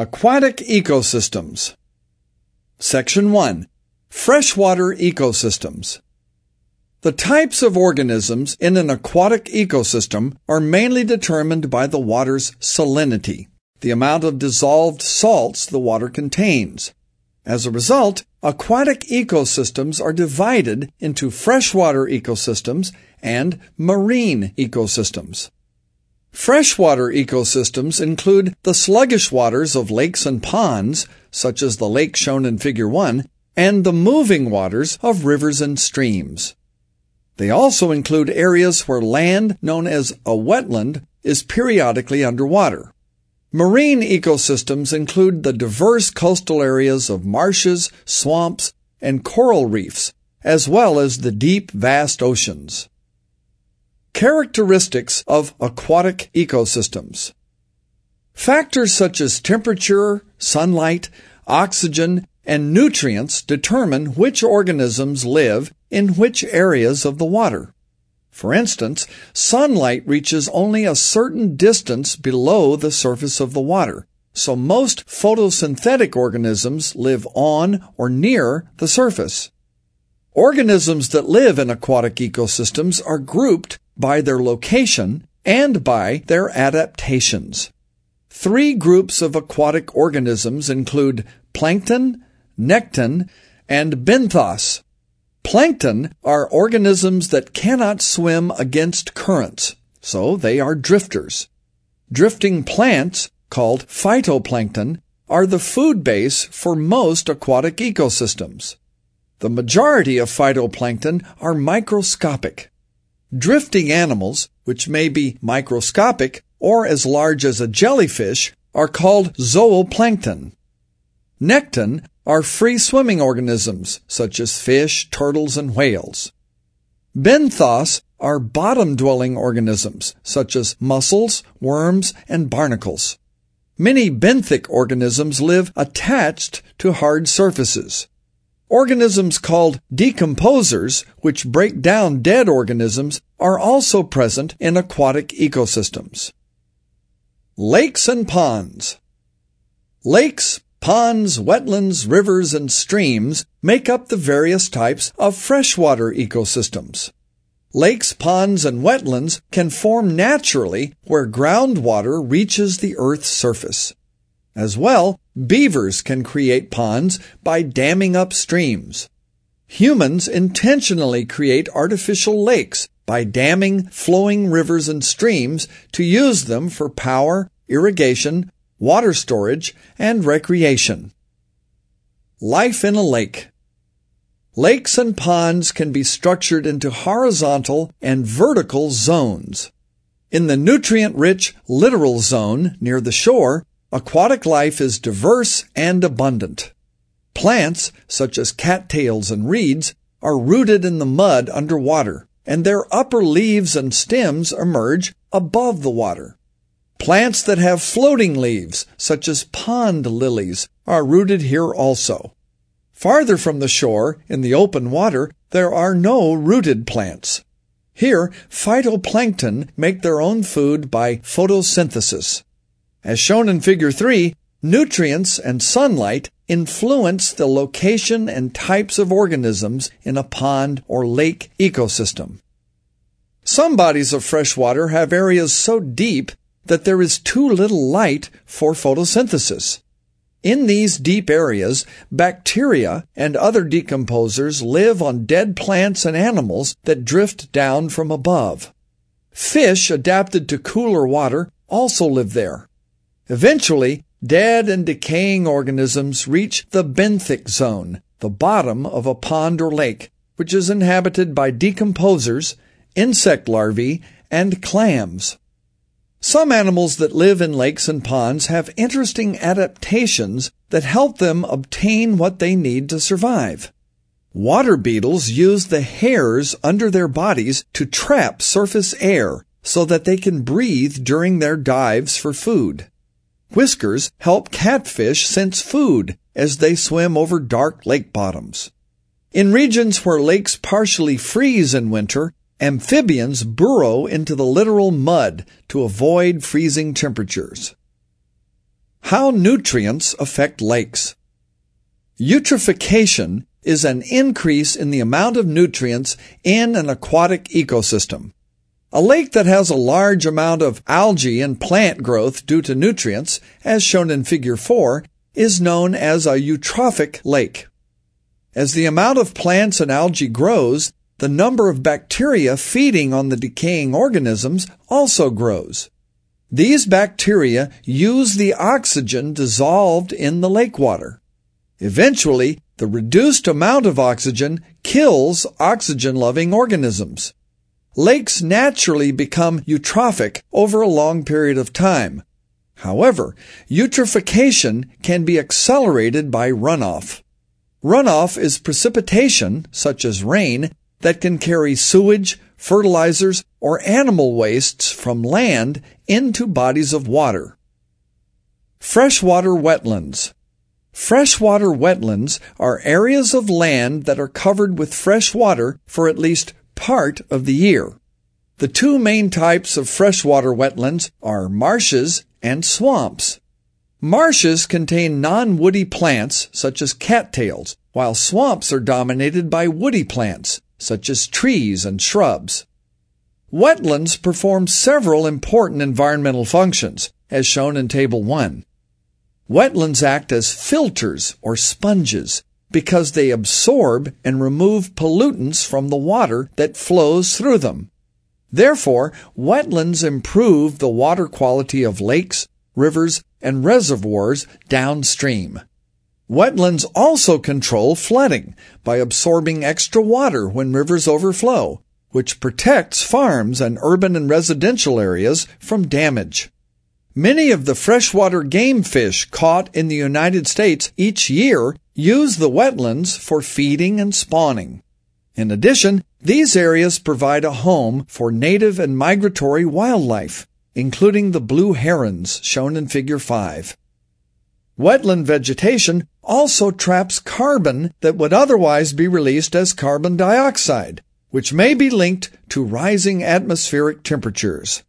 Aquatic Ecosystems. Section 1. Freshwater Ecosystems. The types of organisms in an aquatic ecosystem are mainly determined by the water's salinity, the amount of dissolved salts the water contains. As a result, aquatic ecosystems are divided into freshwater ecosystems and marine ecosystems. Freshwater ecosystems include the sluggish waters of lakes and ponds, such as the lake shown in Figure 1, and the moving waters of rivers and streams. They also include areas where land, known as a wetland, is periodically underwater. Marine ecosystems include the diverse coastal areas of marshes, swamps, and coral reefs, as well as the deep, vast oceans. Characteristics of aquatic ecosystems. Factors such as temperature, sunlight, oxygen, and nutrients determine which organisms live in which areas of the water. For instance, sunlight reaches only a certain distance below the surface of the water, so most photosynthetic organisms live on or near the surface. Organisms that live in aquatic ecosystems are grouped by their location and by their adaptations. 3 groups of aquatic organisms include plankton, nekton, and benthos. Plankton are organisms that cannot swim against currents, so they are drifters. Drifting plants, called phytoplankton, are the food base for most aquatic ecosystems. The majority of phytoplankton are microscopic. Drifting animals, which may be microscopic or as large as a jellyfish, are called zooplankton. Nekton are free-swimming organisms, such as fish, turtles, and whales. Benthos are bottom-dwelling organisms, such as mussels, worms, and barnacles. Many benthic organisms live attached to hard surfaces. Organisms called decomposers, which break down dead organisms, are also present in aquatic ecosystems. Lakes and ponds. Lakes, ponds, wetlands, rivers, and streams make up the various types of freshwater ecosystems. Lakes, ponds, and wetlands can form naturally where groundwater reaches the Earth's surface. As well, beavers can create ponds by damming up streams. Humans intentionally create artificial lakes by damming flowing rivers and streams to use them for power, irrigation, water storage, and recreation. Life in a lake. Lakes and ponds can be structured into horizontal and vertical zones. In the nutrient-rich littoral zone near the shore, aquatic life is diverse and abundant. Plants, such as cattails and reeds, are rooted in the mud underwater, and their upper leaves and stems emerge above the water. Plants that have floating leaves, such as pond lilies, are rooted here also. Farther from the shore, in the open water, there are no rooted plants. Here, phytoplankton make their own food by photosynthesis. As shown in Figure 3, nutrients and sunlight influence the location and types of organisms in a pond or lake ecosystem. Some bodies of fresh water have areas so deep that there is too little light for photosynthesis. In these deep areas, bacteria and other decomposers live on dead plants and animals that drift down from above. Fish adapted to cooler water also live there. Eventually, dead and decaying organisms reach the benthic zone, the bottom of a pond or lake, which is inhabited by decomposers, insect larvae, and clams. Some animals that live in lakes and ponds have interesting adaptations that help them obtain what they need to survive. Water beetles use the hairs under their bodies to trap surface air so that they can breathe during their dives for food. Whiskers help catfish sense food as they swim over dark lake bottoms. In regions where lakes partially freeze in winter, amphibians burrow into the littoral mud to avoid freezing temperatures. How nutrients affect lakes. Eutrophication is an increase in the amount of nutrients in an aquatic ecosystem. A lake that has a large amount of algae and plant growth due to nutrients, as shown in Figure 4, is known as a eutrophic lake. As the amount of plants and algae grows, the number of bacteria feeding on the decaying organisms also grows. These bacteria use the oxygen dissolved in the lake water. Eventually, the reduced amount of oxygen kills oxygen-loving organisms. Lakes naturally become eutrophic over a long period of time. However, eutrophication can be accelerated by runoff. Runoff is precipitation, such as rain, that can carry sewage, fertilizers, or animal wastes from land into bodies of water. Freshwater wetlands. Freshwater wetlands are areas of land that are covered with fresh water for at least part of the year. The two main types of freshwater wetlands are marshes and swamps. Marshes contain non-woody plants such as cattails, while swamps are dominated by woody plants such as trees and shrubs. Wetlands perform several important environmental functions, as shown in Table 1. Wetlands act as filters or sponges because they absorb and remove pollutants from the water that flows through them. Therefore, wetlands improve the water quality of lakes, rivers, and reservoirs downstream. Wetlands also control flooding by absorbing extra water when rivers overflow, which protects farms and urban and residential areas from damage. Many of the freshwater game fish caught in the United States each year use the wetlands for feeding and spawning. In addition, these areas provide a home for native and migratory wildlife, including the blue herons shown in Figure 5. Wetland vegetation also traps carbon that would otherwise be released as carbon dioxide, which may be linked to rising atmospheric temperatures.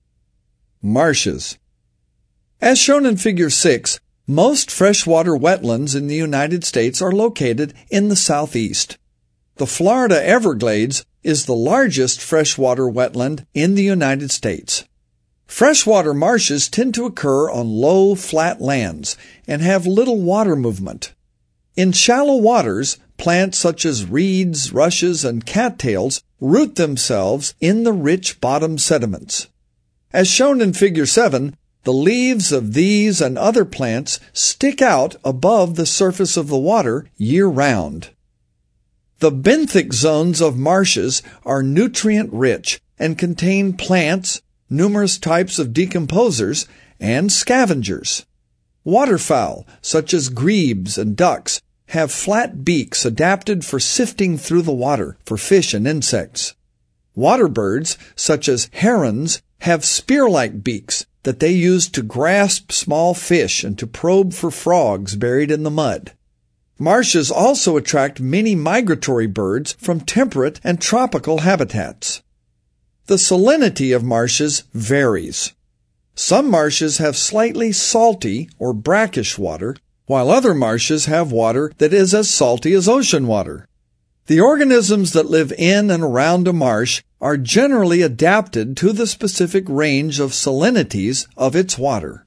Marshes. As shown in Figure 6, most freshwater wetlands in the United States are located in the southeast. The Florida Everglades is the largest freshwater wetland in the United States. Freshwater marshes tend to occur on low, flat lands and have little water movement. In shallow waters, plants such as reeds, rushes, and cattails root themselves in the rich bottom sediments. As shown in Figure 7, the leaves of these and other plants stick out above the surface of the water year-round. The benthic zones of marshes are nutrient-rich and contain plants, numerous types of decomposers, and scavengers. Waterfowl, such as grebes and ducks, have flat beaks adapted for sifting through the water for fish and insects. Water birds, such as herons, have spear-like beaks that they use to grasp small fish and to probe for frogs buried in the mud. Marshes also attract many migratory birds from temperate and tropical habitats. The salinity of marshes varies. Some marshes have slightly salty or brackish water, while other marshes have water that is as salty as ocean water. The organisms that live in and around a marsh are generally adapted to the specific range of salinities of its water.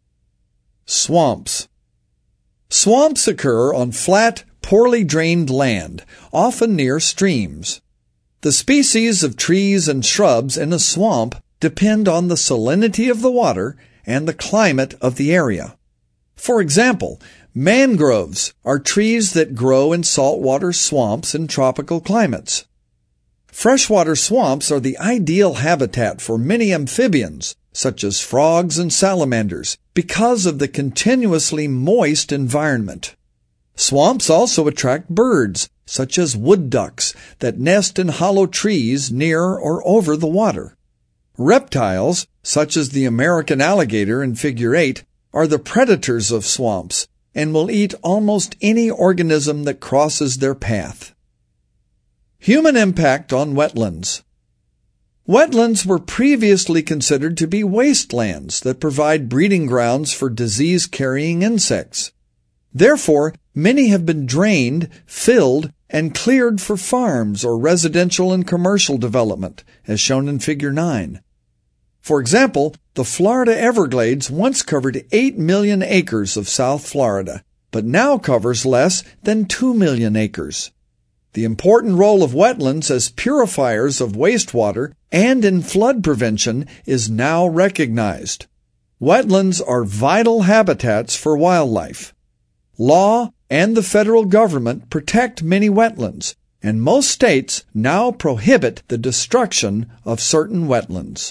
Swamps. Swamps occur on flat, poorly drained land, often near streams. The species of trees and shrubs in a swamp depend on the salinity of the water and the climate of the area. For example, mangroves are trees that grow in saltwater swamps in tropical climates. Freshwater swamps are the ideal habitat for many amphibians, such as frogs and salamanders, because of the continuously moist environment. Swamps also attract birds, such as wood ducks, that nest in hollow trees near or over the water. Reptiles, such as the American alligator in Figure 8, are the predators of swamps and will eat almost any organism that crosses their path. Human impact on wetlands. Wetlands were previously considered to be wastelands that provide breeding grounds for disease-carrying insects. Therefore, many have been drained, filled, and cleared for farms or residential and commercial development, as shown in Figure 9. For example, the Florida Everglades once covered 8 million acres of South Florida, but now covers less than 2 million acres. The important role of wetlands as purifiers of wastewater and in flood prevention is now recognized. Wetlands are vital habitats for wildlife. Law and the federal government protect many wetlands, and most states now prohibit the destruction of certain wetlands.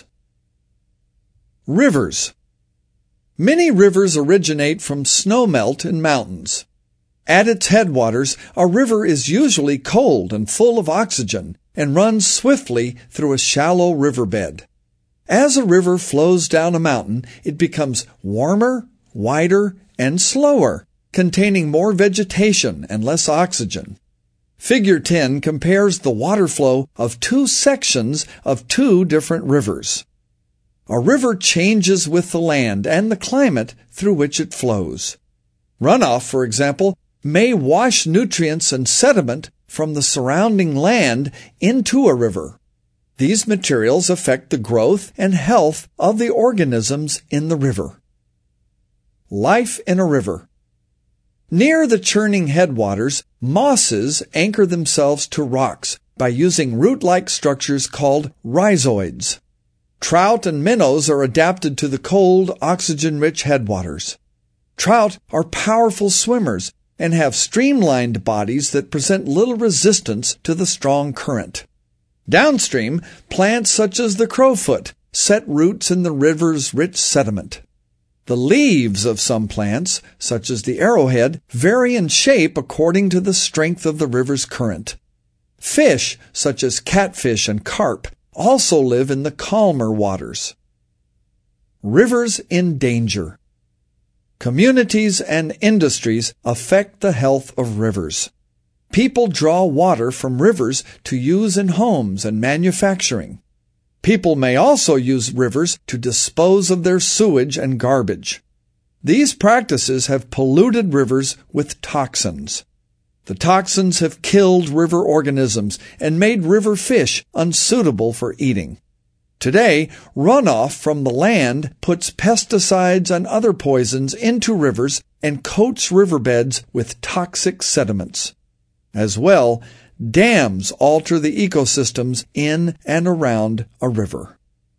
Rivers. Many rivers originate from snowmelt in mountains. At its headwaters, a river is usually cold and full of oxygen and runs swiftly through a shallow riverbed. As a river flows down a mountain, it becomes warmer, wider, and slower, containing more vegetation and less oxygen. Figure 10 compares the water flow of two sections of two different rivers. A river changes with the land and the climate through which it flows. Runoff, for example, may wash nutrients and sediment from the surrounding land into a river. These materials affect the growth and health of the organisms in the river. Life in a river. Near the churning headwaters, mosses anchor themselves to rocks by using root-like structures called rhizoids. Trout and minnows are adapted to the cold, oxygen-rich headwaters. Trout are powerful swimmers and have streamlined bodies that present little resistance to the strong current. Downstream, plants such as the crowfoot set roots in the river's rich sediment. The leaves of some plants, such as the arrowhead, vary in shape according to the strength of the river's current. Fish, such as catfish and carp, also live in the calmer waters. Rivers in danger. Communities and industries affect the health of rivers. People draw water from rivers to use in homes and manufacturing. People may also use rivers to dispose of their sewage and garbage. These practices have polluted rivers with toxins. The toxins have killed river organisms and made river fish unsuitable for eating. Today, runoff from the land puts pesticides and other poisons into rivers and coats riverbeds with toxic sediments. As well, dams alter the ecosystems in and around a river.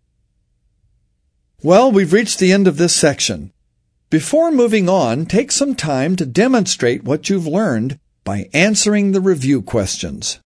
Well, we've reached the end of this section. Before moving on, take some time to demonstrate what you've learned by answering the review questions.